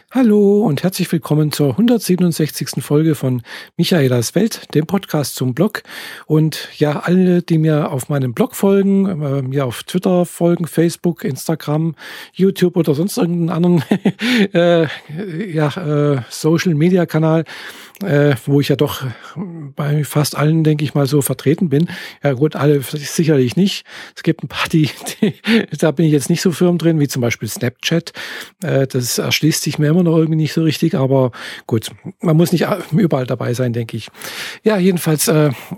Hallo und herzlich willkommen zur 167. Folge von Michaelas Welt, dem Podcast zum Blog. Und ja, alle, die mir auf meinem Blog folgen, mir auf Twitter folgen, Facebook, Instagram, YouTube oder sonst irgendeinen anderen Social-Media-Kanal, wo ich ja doch bei fast allen, denke ich mal, so vertreten bin. Ja gut, alle sicherlich nicht. Es gibt ein paar, da bin ich jetzt nicht so firm drin, wie zum Beispiel Snapchat. Das erschließt sich mir immer noch irgendwie nicht so richtig, aber gut, man muss nicht überall dabei sein, denke ich. Ja, jedenfalls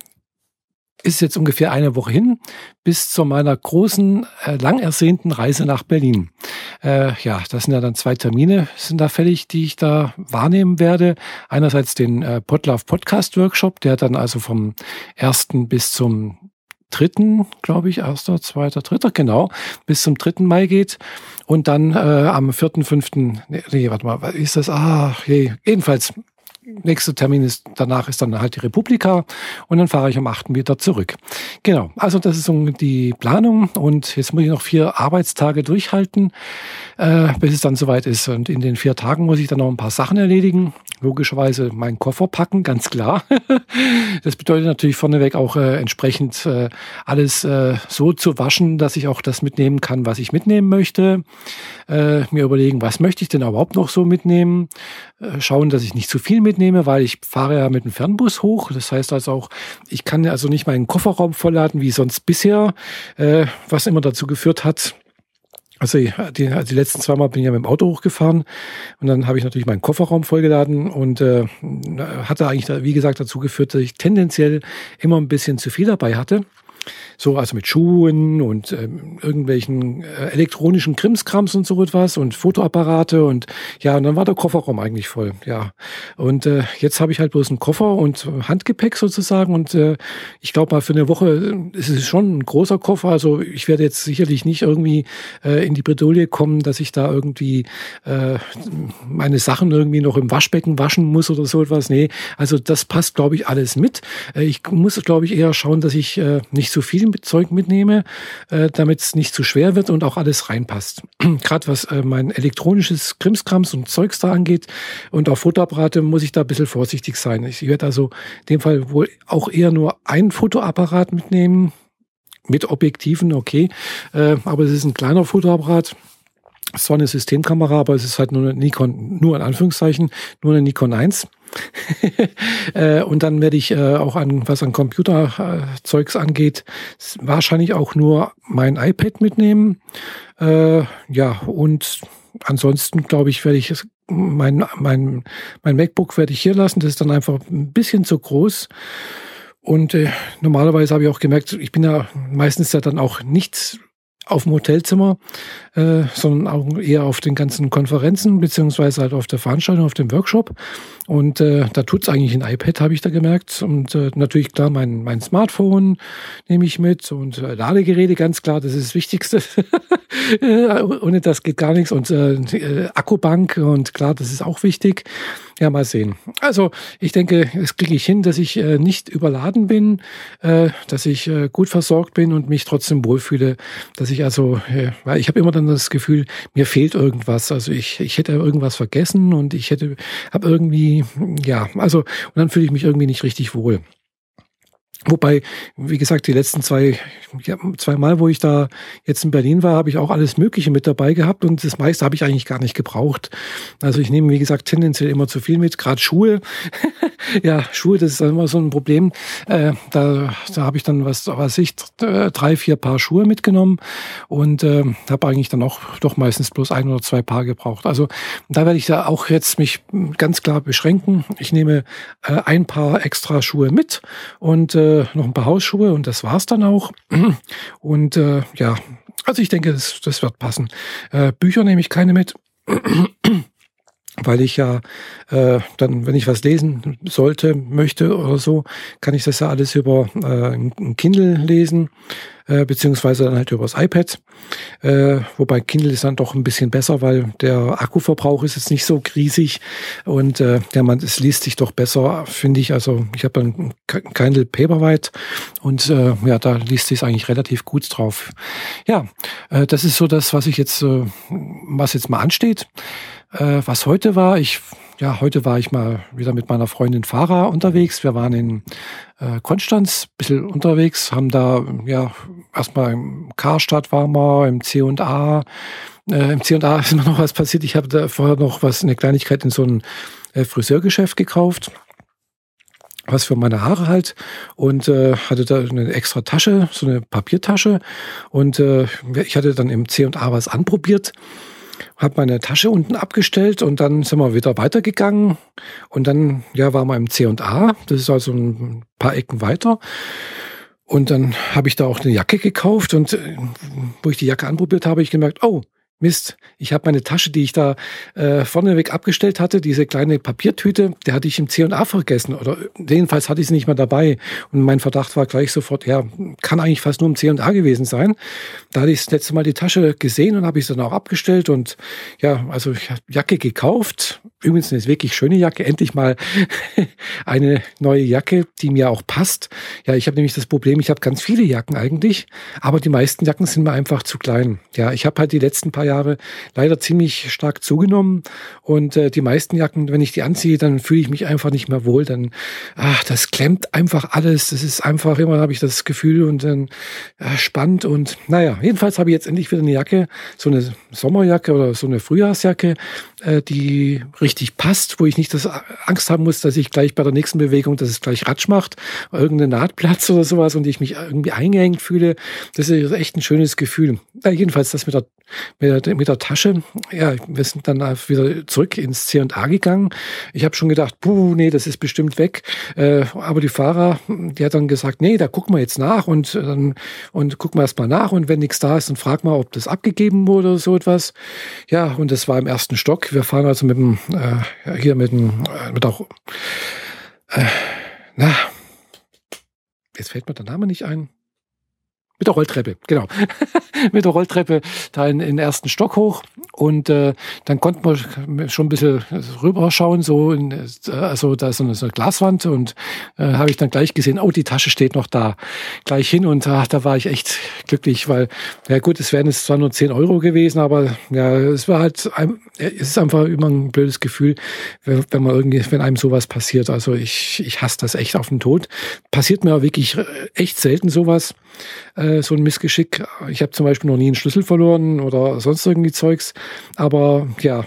ist jetzt ungefähr eine Woche hin bis zu meiner großen, lang ersehnten Reise nach Berlin. Das sind ja dann 2 Termine, sind da fällig, die ich da wahrnehmen werde. Einerseits den Podlove Podcast Workshop, der dann also vom 1. bis zum 3., glaube ich, 1., 2., 3., genau, bis zum 3. Mai geht. Und dann am 4., 5., was ist das? Jedenfalls, nächster Termin danach ist dann halt die Republika und dann fahre ich am 8. wieder zurück. Genau, also das ist so die Planung und jetzt muss ich noch 4 Arbeitstage durchhalten, bis es dann soweit ist. Und in den 4 Tagen muss ich dann noch ein paar Sachen erledigen. Logischerweise meinen Koffer packen, ganz klar. Das bedeutet natürlich vorneweg auch entsprechend alles so zu waschen, dass ich auch das mitnehmen kann, was ich mitnehmen möchte. Mir überlegen, was möchte ich denn überhaupt noch so mitnehmen. Schauen, dass ich nicht zu viel mitnehme, weil ich fahre ja mit dem Fernbus hoch. Das heißt also auch, ich kann also nicht meinen Kofferraum vollladen, wie sonst bisher, was immer dazu geführt hat. Also die letzten 2 Mal bin ich ja mit dem Auto hochgefahren und dann habe ich natürlich meinen Kofferraum vollgeladen und hatte eigentlich, wie gesagt, dazu geführt, dass ich tendenziell immer ein bisschen zu viel dabei hatte. So, also mit Schuhen und irgendwelchen elektronischen Krimskrams und so etwas und Fotoapparate und ja, und dann war der Kofferraum eigentlich voll, ja. Und jetzt habe ich halt bloß einen Koffer und Handgepäck sozusagen und ich glaube mal für eine Woche ist es schon ein großer Koffer, also ich werde jetzt sicherlich nicht irgendwie in die Bredouille kommen, dass ich da irgendwie meine Sachen irgendwie noch im Waschbecken waschen muss oder so etwas. Nee, also das passt, glaube ich, alles mit. Ich muss, glaube ich, eher schauen, dass ich nicht so viel Zeug mitnehme, damit es nicht zu schwer wird und auch alles reinpasst. Gerade was mein elektronisches Krimskrams und Zeugs da angeht und auch Fotoapparate muss ich da ein bisschen vorsichtig sein. Ich werde also in dem Fall wohl auch eher nur einen Fotoapparat mitnehmen, mit Objektiven, okay, aber es ist ein kleiner Fotoapparat. Es ist zwar eine Systemkamera, aber es ist halt nur eine Nikon, nur in Anführungszeichen, nur eine Nikon 1. Und dann werde ich auch was an Computerzeugs angeht, wahrscheinlich auch nur mein iPad mitnehmen. Und ansonsten glaube ich, werde ich mein MacBook werde ich hier lassen. Das ist dann einfach ein bisschen zu groß. Und normalerweise habe ich auch gemerkt, ich bin ja meistens ja dann auch nicht auf dem Hotelzimmer, sondern auch eher auf den ganzen Konferenzen, beziehungsweise halt auf der Veranstaltung, auf dem Workshop. Und da tut's eigentlich ein iPad, habe ich da gemerkt. Und natürlich klar, mein Smartphone nehme ich mit und Ladegeräte, ganz klar, das ist das Wichtigste. Ohne das geht gar nichts. Und Akkubank und klar, das ist auch wichtig. Ja, mal sehen. Also ich denke, das kriege ich hin, dass ich nicht überladen bin, dass ich gut versorgt bin und mich trotzdem wohlfühle, dass ich also, weil ich habe immer dann das Gefühl, mir fehlt irgendwas. Also ich hätte irgendwas vergessen und habe irgendwie, und dann fühle ich mich irgendwie nicht richtig wohl. Wobei, wie gesagt, die letzten 2 Mal, wo ich da jetzt in Berlin war, habe ich auch alles Mögliche mit dabei gehabt und das meiste habe ich eigentlich gar nicht gebraucht. Also ich nehme, wie gesagt, tendenziell immer zu viel mit, gerade Schuhe. Ja, Schuhe, das ist immer so ein Problem. Da habe ich dann 3, 4 Paar Schuhe mitgenommen und habe eigentlich dann auch doch meistens bloß 1 oder 2 Paar gebraucht. Also da werde ich da auch jetzt mich ganz klar beschränken. Ich nehme ein Paar extra Schuhe mit und noch ein paar Hausschuhe und das war's dann auch. Und also ich denke, das wird passen. Bücher nehme ich keine mit, weil ich ja dann, wenn ich was lesen möchte oder so, kann ich das ja alles über ein Kindle lesen, beziehungsweise dann halt über das iPad. Wobei Kindle ist dann doch ein bisschen besser, weil der Akkuverbrauch ist jetzt nicht so riesig und es liest sich doch besser, finde ich. Also ich habe ein Kindle Paperwhite und da liest sich eigentlich relativ gut drauf. Ja, das ist so das, was jetzt mal ansteht. Was heute war, heute war ich mal wieder mit meiner Freundin Farah unterwegs. Wir waren in Konstanz, ein bisschen unterwegs, haben da, erstmal im Karstadt waren wir, im C&A. Im C&A ist immer noch was passiert. Ich habe da vorher noch eine Kleinigkeit in so ein Friseurgeschäft gekauft. Was für meine Haare halt, und hatte da eine extra Tasche, so eine Papiertasche, und ich hatte dann im C&A was anprobiert, habe meine Tasche unten abgestellt und dann sind wir wieder weitergegangen und dann waren wir im C&A, das ist also ein paar Ecken weiter, und dann habe ich da auch eine Jacke gekauft und wo ich die Jacke anprobiert habe, ich gemerkt, oh, Mist, ich habe meine Tasche, die ich da vorneweg abgestellt hatte, diese kleine Papiertüte, die hatte ich im C&A vergessen. Oder jedenfalls hatte ich sie nicht mehr dabei. Und mein Verdacht war gleich sofort, kann eigentlich fast nur im C&A gewesen sein. Da hatte ich das letzte Mal die Tasche gesehen und habe ich sie dann auch abgestellt. Und also ich habe Jacke gekauft. Übrigens eine wirklich schöne Jacke. Endlich mal eine neue Jacke, die mir auch passt. Ja, ich habe nämlich das Problem, ich habe ganz viele Jacken eigentlich. Aber die meisten Jacken sind mir einfach zu klein. Ja, ich habe halt die letzten paar Jahre leider ziemlich stark zugenommen und die meisten Jacken, wenn ich die anziehe, dann fühle ich mich einfach nicht mehr wohl, dann das klemmt einfach alles, das ist einfach, immer habe ich das Gefühl und dann spannend und jedenfalls habe ich jetzt endlich wieder eine Jacke, so eine Sommerjacke oder so eine Frühjahrsjacke, die richtig passt, wo ich nicht Angst haben muss, dass ich gleich bei der nächsten Bewegung, dass es gleich Ratsch macht, irgendeine Naht platzt oder sowas und ich mich irgendwie eingeengt fühle. Das ist echt ein schönes Gefühl. Jedenfalls das mit der Tasche. Ja, wir sind dann wieder zurück ins C&A gegangen. Ich habe schon gedacht, nee, das ist bestimmt weg. Aber die Fahrer, die hat dann gesagt, nee, da gucken wir jetzt nach und gucken wir erst mal nach und wenn nichts da ist, dann fragen wir, ob das abgegeben wurde oder so etwas. Ja, und das war im ersten Stock. Wir fahren also jetzt fällt mir der Name nicht ein. Mit der Rolltreppe, genau. Mit der Rolltreppe da in den ersten Stock hoch. Und dann konnten wir schon ein bisschen rüberschauen. Also da ist so eine Glaswand. Und habe ich dann gleich gesehen, oh, die Tasche steht noch da. Gleich hin. Und da war ich echt glücklich, weil, es wären jetzt zwar nur 10 Euro gewesen, aber es war halt, es ist einfach immer ein blödes Gefühl, wenn einem sowas passiert. Also ich hasse das echt auf den Tod. Passiert mir wirklich echt selten sowas. So ein Missgeschick. Ich habe zum Beispiel noch nie einen Schlüssel verloren oder sonst irgendwie Zeugs. Aber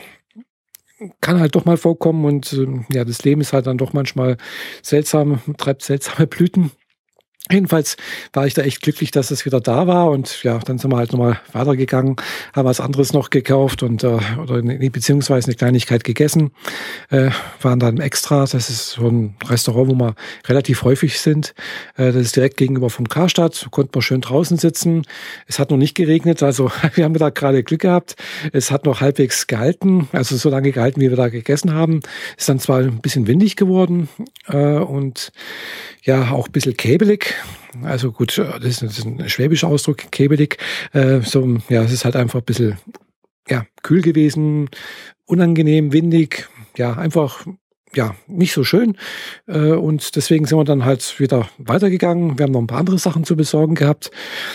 kann halt doch mal vorkommen und das Leben ist halt dann doch manchmal seltsam, treibt seltsame Blüten. Jedenfalls war ich da echt glücklich, dass es wieder da war und dann sind wir halt nochmal weitergegangen, haben was anderes noch gekauft und beziehungsweise eine Kleinigkeit gegessen, waren dann Extra, das ist so ein Restaurant, wo wir relativ häufig sind, das ist direkt gegenüber vom Karstadt, konnten wir schön draußen sitzen, es hat noch nicht geregnet, also wir haben da gerade Glück gehabt, es hat noch halbwegs gehalten, also so lange gehalten, wie wir da gegessen haben, ist dann zwar ein bisschen windig geworden und auch ein bisschen käbelig. Also gut, das ist ein schwäbischer Ausdruck, käbelig. Es ist halt einfach ein bisschen kühl gewesen, unangenehm, windig, einfach nicht so schön. Und deswegen sind wir dann halt wieder weitergegangen. Wir haben noch ein paar andere Sachen zu besorgen gehabt.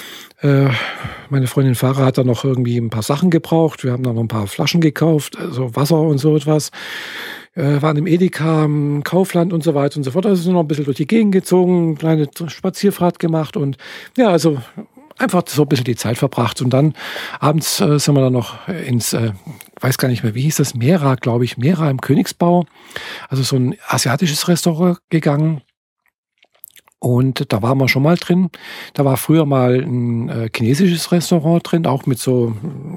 Meine Freundin Farah hat dann noch irgendwie ein paar Sachen gebraucht. Wir haben dann noch ein paar Flaschen gekauft, also Wasser und so etwas. Waren im Edeka, im Kaufland und so weiter und so fort. Also sind noch ein bisschen durch die Gegend gezogen, eine kleine Spazierfahrt gemacht und also einfach so ein bisschen die Zeit verbracht. Und dann abends sind wir dann noch ins, weiß gar nicht mehr, wie hieß das, Mera, glaube ich, Mera im Königsbau. Also so ein asiatisches Restaurant gegangen. Und da waren wir schon mal drin. Da war früher mal ein chinesisches Restaurant drin, auch mit so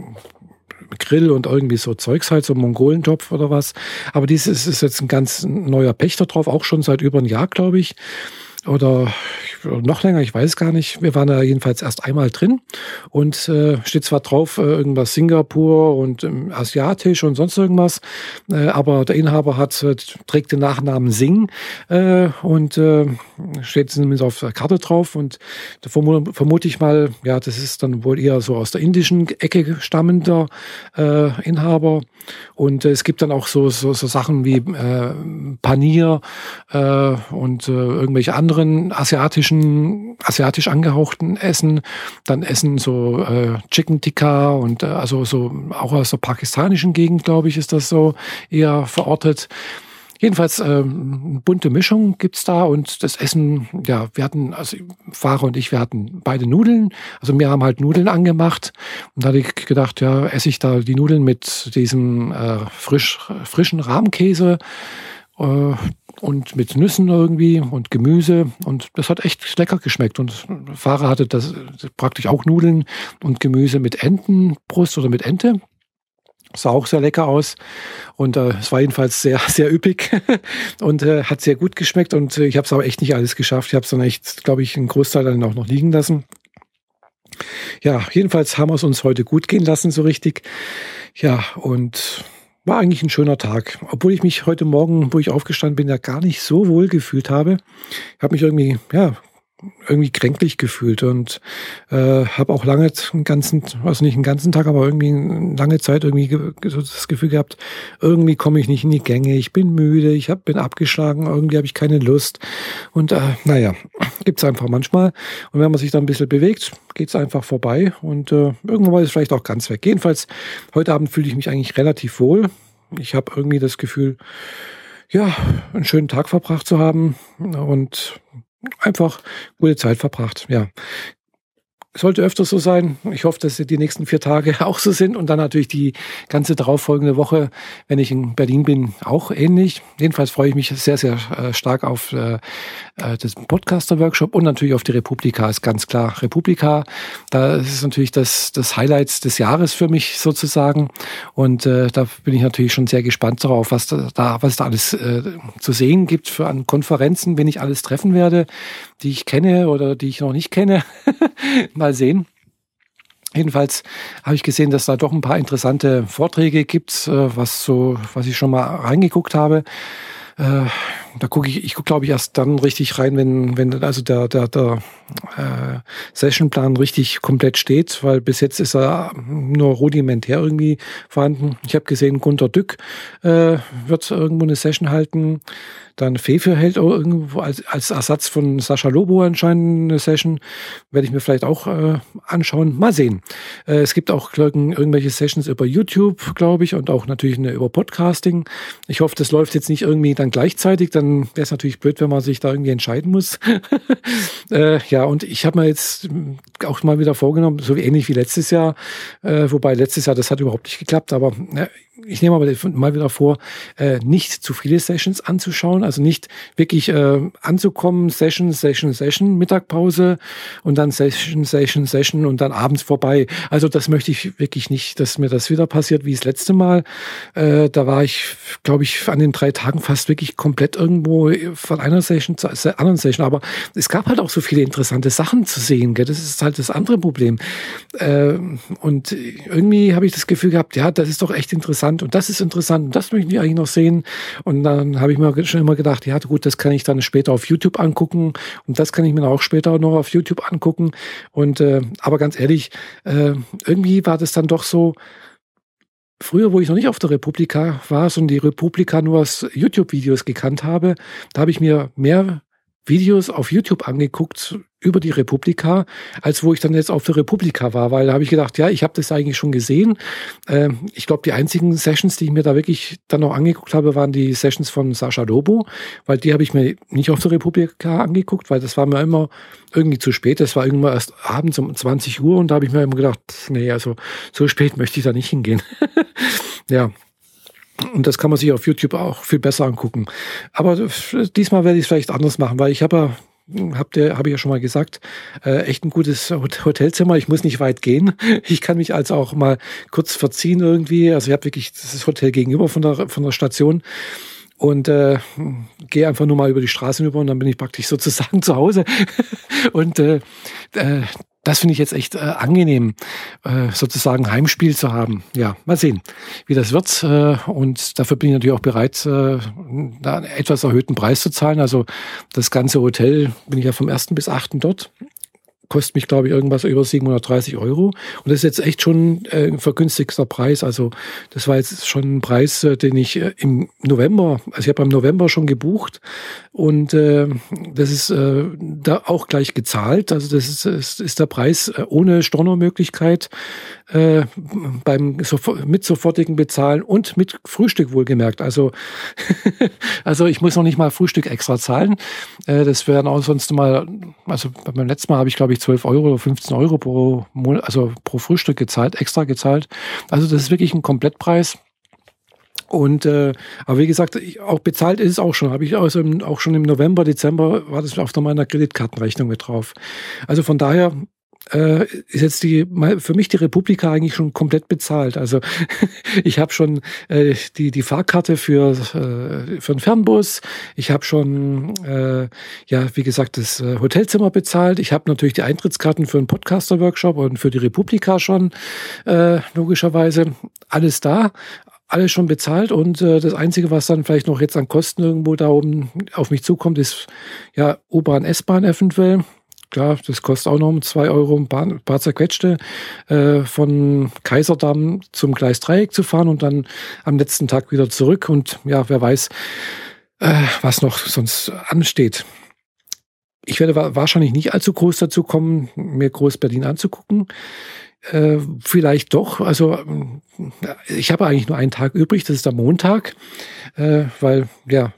Grill und irgendwie so Zeugs halt, so Mongolentopf oder was. Aber dieses ist jetzt ein ganz neuer Pächter drauf, auch schon seit über ein Jahr, glaube ich. Oder noch länger, ich weiß es gar nicht. Wir waren da jedenfalls erst einmal drin und steht zwar drauf irgendwas Singapur und asiatisch und sonst irgendwas, aber der Inhaber trägt den Nachnamen Singh und steht zumindest auf der Karte drauf und da vermute ich mal, das ist dann wohl eher so aus der indischen Ecke stammender Inhaber. Und es gibt dann auch so Sachen wie Panier und irgendwelche anderen besonderen asiatisch angehauchten Essen. Dann Essen so Chicken Tikka und also so auch aus der pakistanischen Gegend, glaube ich, ist das so eher verortet. Jedenfalls bunte Mischung gibt's da und das Essen, ja, also Fahrer und ich, wir hatten beide Nudeln. Also wir haben halt Nudeln angemacht und da hatte ich gedacht, ja, esse ich da die Nudeln mit diesem frischen Rahmkäse und mit Nüssen irgendwie und Gemüse und das hat echt lecker geschmeckt und der Fahrer hatte das praktisch auch Nudeln und Gemüse mit Entenbrust oder mit Ente. Sah auch sehr lecker aus und es war jedenfalls sehr, sehr üppig und hat sehr gut geschmeckt und ich habe es aber echt nicht alles geschafft. Ich habe es dann echt, glaube ich, einen Großteil dann auch noch liegen lassen. Ja, jedenfalls haben wir es uns heute gut gehen lassen, so richtig. Ja, und war eigentlich ein schöner Tag. Obwohl ich mich heute Morgen, wo ich aufgestanden bin, ja gar nicht so wohl gefühlt habe. Ich habe mich irgendwie kränklich gefühlt und habe auch lange einen ganzen Tag, aber irgendwie eine lange Zeit irgendwie so das Gefühl gehabt, irgendwie komme ich nicht in die Gänge, ich bin müde, bin abgeschlagen, irgendwie habe ich keine Lust und gibt's einfach manchmal und wenn man sich dann ein bisschen bewegt, geht's einfach vorbei und irgendwann ist es vielleicht auch ganz weg. Jedenfalls, heute Abend fühle ich mich eigentlich relativ wohl. Ich habe irgendwie das Gefühl, ja, einen schönen Tag verbracht zu haben und einfach gute Zeit verbracht, ja. Sollte öfter so sein. Ich hoffe, dass die nächsten 4 Tage auch so sind und dann natürlich die ganze darauffolgende Woche, wenn ich in Berlin bin, auch ähnlich. Jedenfalls freue ich mich sehr, sehr stark auf das Podcaster-Workshop und natürlich auf die Republika, ist ganz klar. Republika, da ist es natürlich das Highlight des Jahres für mich sozusagen und da bin ich natürlich schon sehr gespannt darauf, was da alles zu sehen gibt an Konferenzen, wen ich alles treffen werde, die ich kenne oder die ich noch nicht kenne. Mal sehen. Jedenfalls habe ich gesehen, dass da doch ein paar interessante Vorträge gibt, was ich schon mal reingeguckt habe. Da gucke ich glaube ich erst dann richtig rein, wenn also der Sessionplan richtig komplett steht, weil bis jetzt ist er nur rudimentär irgendwie vorhanden. Ich habe gesehen, Gunter Dück wird irgendwo eine Session halten. Dann Fefe hält irgendwo als Ersatz von Sascha Lobo anscheinend eine Session. Werde ich mir vielleicht auch anschauen. Mal sehen. Es gibt auch irgendwelche Sessions über YouTube, glaube ich, und auch natürlich über Podcasting. Ich hoffe, das läuft jetzt nicht irgendwie dann gleichzeitig. Dann wäre es natürlich blöd, wenn man sich da irgendwie entscheiden muss. Ja, und ich habe mir jetzt auch mal wieder vorgenommen, so ähnlich wie letztes Jahr, wobei letztes Jahr, das hat überhaupt nicht geklappt, aber ich nehme aber mal wieder vor, nicht zu viele Sessions anzuschauen, also nicht wirklich anzukommen, Session, Mittagpause und dann Session und dann abends vorbei. Also das möchte ich wirklich nicht, dass mir das wieder passiert wie das letzte Mal. Da war ich, glaube ich, an den 3 Tagen fast wirklich komplett irgendwo von einer Session zur anderen Session. Aber es gab halt auch so viele interessante Sachen zu sehen. Gell? Das ist halt das andere Problem. Und irgendwie habe ich das Gefühl gehabt, ja, das ist doch echt interessant und das ist interessant und das möchte ich eigentlich noch sehen. Und dann habe ich mir schon immer gedacht, ja gut, das kann ich dann später auf YouTube angucken und das kann ich mir auch später noch auf YouTube angucken. Und aber ganz ehrlich, irgendwie war das dann doch so, früher, wo ich noch nicht auf der Republika war, sondern die Republika nur aus YouTube-Videos gekannt habe, da habe ich mir mehr Videos auf YouTube angeguckt über die Republika, als wo ich dann jetzt auf der Republika war, weil da habe ich gedacht, ja, ich habe das eigentlich schon gesehen. Ich glaube, die einzigen Sessions, die ich mir da wirklich dann noch angeguckt habe, waren die Sessions von Sascha Lobo, weil die habe ich mir nicht auf der Republika angeguckt, weil das war mir immer irgendwie zu spät. Das war irgendwann erst abends um 20 Uhr und da habe ich mir immer gedacht, nee, also so spät möchte ich da nicht hingehen. Ja. Und das kann man sich auf YouTube auch viel besser angucken. Aber diesmal werde ich es vielleicht anders machen, weil ich habe ich ja schon mal gesagt, echt ein gutes Hotelzimmer. Ich muss nicht weit gehen. Ich kann mich also auch mal kurz verziehen irgendwie. Also ich habe wirklich das Hotel gegenüber von der Station und gehe einfach nur mal über die Straße rüber und dann bin ich praktisch sozusagen zu Hause. Und das finde ich jetzt echt angenehm, sozusagen Heimspiel zu haben. Ja, mal sehen, wie das wird. Und dafür bin ich natürlich auch bereit, da einen etwas erhöhten Preis zu zahlen. Also das ganze Hotel bin ich ja vom 1. bis 8. dort. kostet mich, glaube ich, irgendwas über 730 Euro. Und das ist jetzt echt schon ein vergünstigster Preis. Also das war jetzt schon ein Preis, den ich im November, also ich habe im November schon gebucht und das ist da auch gleich gezahlt. Also das ist der Preis ohne Stornomöglichkeit mit sofortigen Bezahlen und mit Frühstück wohlgemerkt. Also also ich muss noch nicht mal Frühstück extra zahlen. Das wären auch sonst mal, also beim letzten Mal habe ich, glaube ich, 12 Euro oder 15 Euro pro Monat, also pro Frühstück gezahlt, extra gezahlt. Also das ist wirklich ein Komplettpreis. Und aber wie gesagt, auch bezahlt ist es auch schon. Habe ich also auch schon im November, Dezember war das auf meiner Kreditkartenrechnung mit drauf. Also von daher ist jetzt für mich die Republika eigentlich schon komplett bezahlt. Also ich habe schon die Fahrkarte für einen Fernbus. Ich habe schon wie gesagt das Hotelzimmer bezahlt. Ich habe natürlich die Eintrittskarten für einen Podcaster-Workshop und für die Republika schon logischerweise alles da. Alles schon bezahlt und das Einzige, was dann vielleicht noch jetzt an Kosten irgendwo da oben auf mich zukommt, ist ja U-Bahn, S-Bahn eventuell. Klar, das kostet auch noch um 2 Euro ein paar zerquetschte, von Kaiserdamm zum Gleisdreieck zu fahren und dann am letzten Tag wieder zurück. Und ja, wer weiß, was noch sonst ansteht. Ich werde wahrscheinlich nicht allzu groß dazu kommen, mir Groß-Berlin anzugucken. Vielleicht doch. Also ich habe eigentlich nur einen Tag übrig, das ist der Montag, weil ja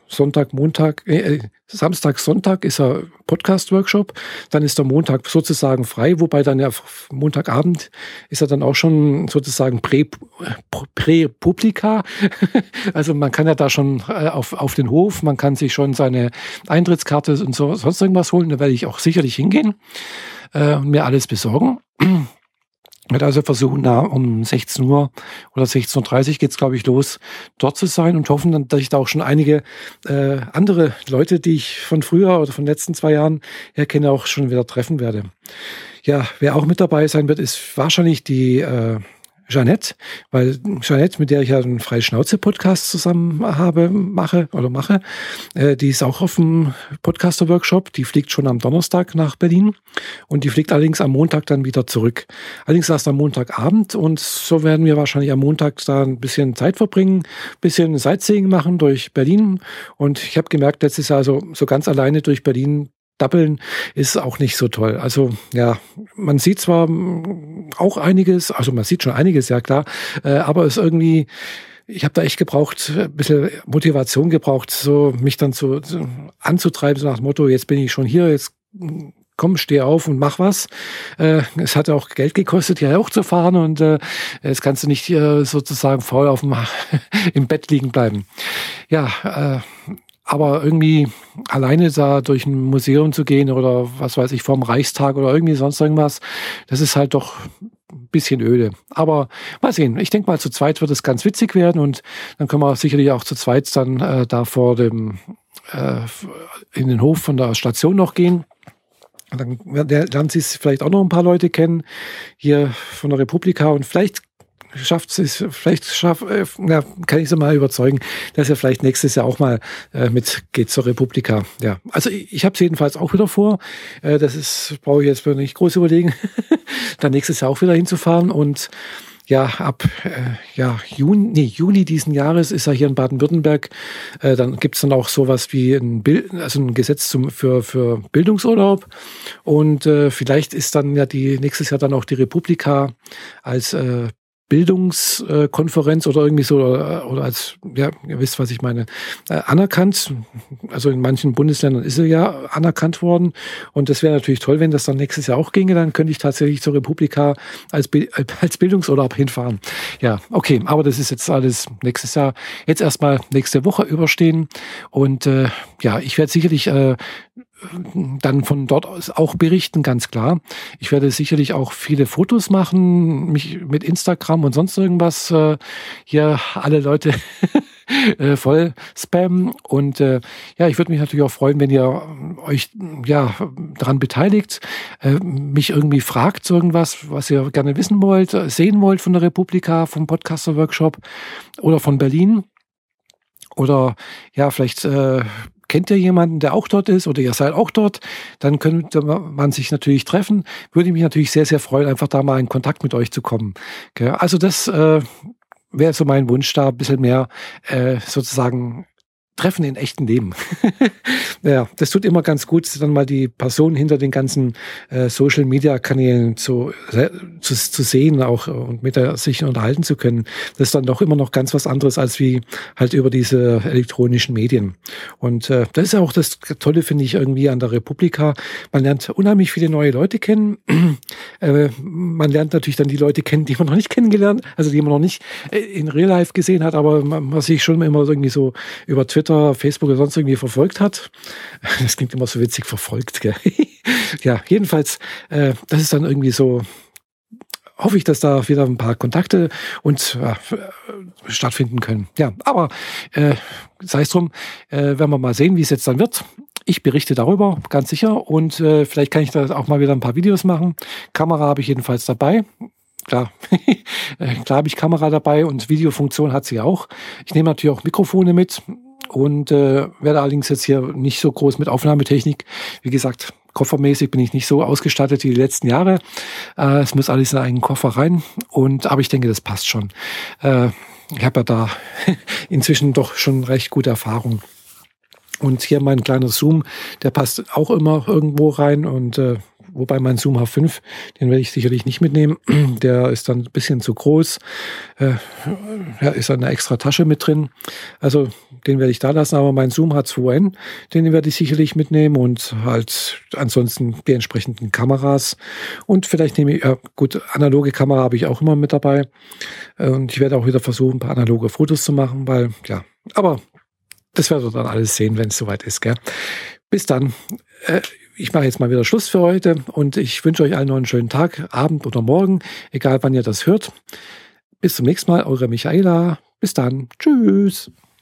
Samstag, Sonntag ist ja Podcast-Workshop, dann ist der Montag sozusagen frei, wobei dann ja Montagabend ist ja dann auch schon sozusagen Prä-Publika. Also man kann ja da schon auf den Hof, man kann sich schon seine Eintrittskarte und so sonst irgendwas holen, da werde ich auch sicherlich hingehen und mir alles besorgen. Ich werde also versuchen, da um 16 Uhr oder 16.30 Uhr geht's, glaube ich, los, dort zu sein und hoffen dann, dass ich da auch schon einige andere Leute, die ich von früher oder von den letzten 2 Jahren kenne, auch schon wieder treffen werde. Ja, wer auch mit dabei sein wird, ist wahrscheinlich die Jeanette, weil Jeanette, mit der ich ja einen Freischnauze-Podcast zusammen mache, die ist auch auf dem Podcaster-Workshop. Die fliegt schon am Donnerstag nach Berlin und die fliegt allerdings am Montag dann wieder zurück. Allerdings erst am Montagabend und so werden wir wahrscheinlich am Montag da ein bisschen Zeit verbringen, ein bisschen Sightseeing machen durch Berlin und ich habe gemerkt, letztes Jahr so ganz alleine durch Berlin Dappeln ist auch nicht so toll. Also ja, man sieht zwar auch einiges, also man sieht schon einiges, ja klar, aber es irgendwie, ich habe da echt gebraucht, ein bisschen Motivation gebraucht, so mich dann anzutreiben, so nach dem Motto, jetzt bin ich schon hier, jetzt komm, steh auf und mach was. Es hat auch Geld gekostet, hier hochzufahren und jetzt kannst du nicht sozusagen faul im Bett liegen bleiben. Ja, aber irgendwie alleine da durch ein Museum zu gehen oder was weiß ich, vorm Reichstag oder irgendwie sonst irgendwas, das ist halt doch ein bisschen öde. Aber mal sehen. Ich denke mal, zu zweit wird es ganz witzig werden und dann können wir sicherlich auch zu zweit dann da vor dem in den Hof von der Station noch gehen. Dann lernen Sie vielleicht auch noch ein paar Leute kennen hier von der Republika und vielleicht kann ich sie mal überzeugen, dass er vielleicht nächstes Jahr auch mal mitgeht zur Republika. Ja, also ich habe es jedenfalls auch wieder vor. Brauche ich jetzt nicht groß überlegen, dann nächstes Jahr auch wieder hinzufahren und ja, ab Juni diesen Jahres ist er hier in Baden-Württemberg. Dann gibt's dann auch sowas wie ein Gesetz für Bildungsurlaub. Und vielleicht ist dann ja nächstes Jahr dann auch die Republika als Bildungskonferenz oder irgendwie so oder als, ja, ihr wisst, was ich meine, anerkannt. Also in manchen Bundesländern ist er ja anerkannt worden und das wäre natürlich toll, wenn das dann nächstes Jahr auch ginge, dann könnte ich tatsächlich zur Republika als Bildungsurlaub hinfahren. Ja, okay, aber das ist jetzt alles nächstes Jahr, jetzt erstmal nächste Woche überstehen und ich werde sicherlich dann von dort aus auch berichten, ganz klar. Ich werde sicherlich auch viele Fotos machen, mich mit Instagram und sonst irgendwas hier alle Leute voll spammen. Und ich würde mich natürlich auch freuen, wenn ihr euch daran beteiligt, mich irgendwie fragt irgendwas, was ihr gerne wissen wollt, sehen wollt von der Republika, vom Podcaster-Workshop oder von Berlin. Oder ja, vielleicht kennt ihr jemanden, der auch dort ist oder ihr seid auch dort, dann könnte man sich natürlich treffen. Würde mich natürlich sehr, sehr freuen, einfach da mal in Kontakt mit euch zu kommen. Also das wäre so mein Wunsch, da ein bisschen mehr sozusagen Treffen in echten Leben. Ja, das tut immer ganz gut, dann mal die Person hinter den ganzen Social-Media-Kanälen zu sehen auch und mit der sich unterhalten zu können. Das ist dann doch immer noch ganz was anderes als wie halt über diese elektronischen Medien. Und das ist auch das Tolle, finde ich, irgendwie an der Republika. Man lernt unheimlich viele neue Leute kennen. Man lernt natürlich dann die Leute kennen, die man noch nicht kennengelernt, also die man noch nicht in Real Life gesehen hat, aber man sich schon immer irgendwie so über Twitter, Facebook oder sonst irgendwie verfolgt hat. Das klingt immer so witzig, verfolgt, gell? Ja, jedenfalls, das ist dann irgendwie so, hoffe ich, dass da wieder ein paar Kontakte und stattfinden können. Ja, aber sei es drum, werden wir mal sehen, wie es jetzt dann wird. Ich berichte darüber, ganz sicher. Und vielleicht kann ich da auch mal wieder ein paar Videos machen. Kamera habe ich jedenfalls dabei. Klar, klar habe ich Kamera dabei und Videofunktion hat sie auch. Ich nehme natürlich auch Mikrofone mit und werde allerdings jetzt hier nicht so groß mit Aufnahmetechnik. Wie gesagt, koffermäßig bin ich nicht so ausgestattet wie die letzten Jahre. Es muss alles in einen Koffer rein. Aber ich denke, das passt schon. Ich habe ja da inzwischen doch schon recht gute Erfahrung. Und hier mein kleiner Zoom, der passt auch immer irgendwo rein und wobei mein Zoom H5, den werde ich sicherlich nicht mitnehmen. Der ist dann ein bisschen zu groß. Ist eine extra Tasche mit drin. Also den werde ich da lassen. Aber mein Zoom H2n, den werde ich sicherlich mitnehmen und halt ansonsten die entsprechenden Kameras. Und vielleicht nehme ich, gut, analoge Kamera habe ich auch immer mit dabei. Und ich werde auch wieder versuchen, ein paar analoge Fotos zu machen, weil, ja, aber das werdet ihr dann alles sehen, wenn es soweit ist, gell? Bis dann. Ich mache jetzt mal wieder Schluss für heute und ich wünsche euch allen noch einen schönen Tag, Abend oder Morgen, egal wann ihr das hört. Bis zum nächsten Mal, eure Michaela. Bis dann. Tschüss.